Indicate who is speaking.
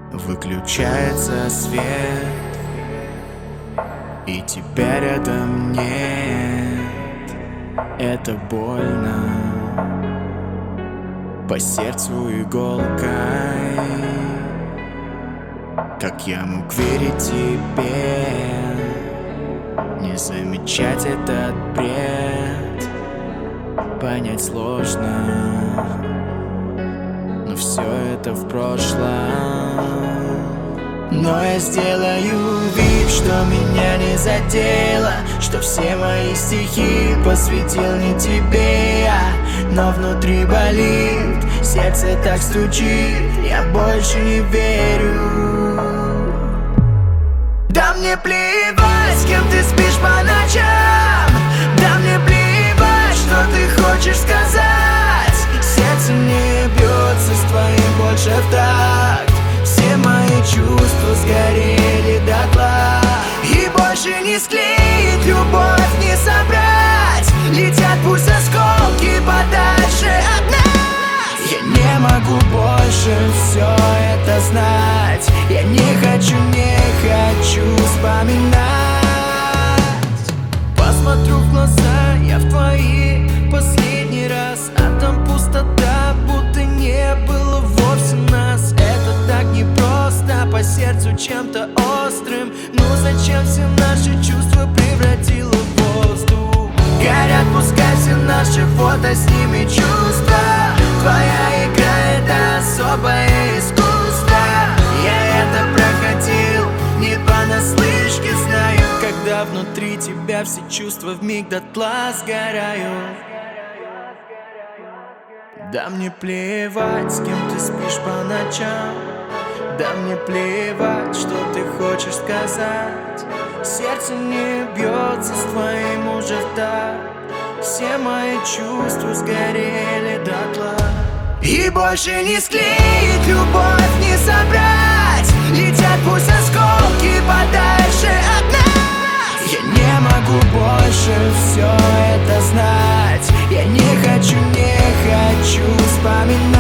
Speaker 1: Выключается свет, и тебя рядом нет. Это больно, по сердцу иголкой. Как я мог верить тебе, не замечать этот бред? Понять сложно, но все это в прошлом. Но я сделаю вид, что меня не задело, что все мои стихи посвятил не тебе я. Но внутри болит, сердце так стучит, я больше не верю. Да мне плевать, с кем ты спишь по ночам. Да мне плевать, что ты хочешь сказать. Сердце не бьется с твоим больше в такт. Все мои чувства сгорели дотла, и больше не склеить, любовь не собрать. Летят пусть осколки подальше от нас. Я не могу больше все это знать. Я не хочу вспоминать. Посмотрю в глаза я в твои последний раз, а там пустота, будто не было вовсе нас. Это так непросто, по сердцу чем-то острым. Ну зачем все наши чувства превратило в воздух? Горят пускай все наши фото, с ними чувства. Твоя игра — это особое искусство. Я это проходил не понаслышке, знаю. Когда внутри тебя все чувства вмиг дотла сгорают. Да мне плевать, с кем ты спишь по ночам. Да мне плевать, что ты хочешь сказать. Сердце не бьется с твоим уже в такт. Все мои чувства сгорели дотла, и больше не склеить, любовь не собрать. Летят пусть осколки подальше от нас. Я не могу больше все это знать. Я не хочу вспоминать.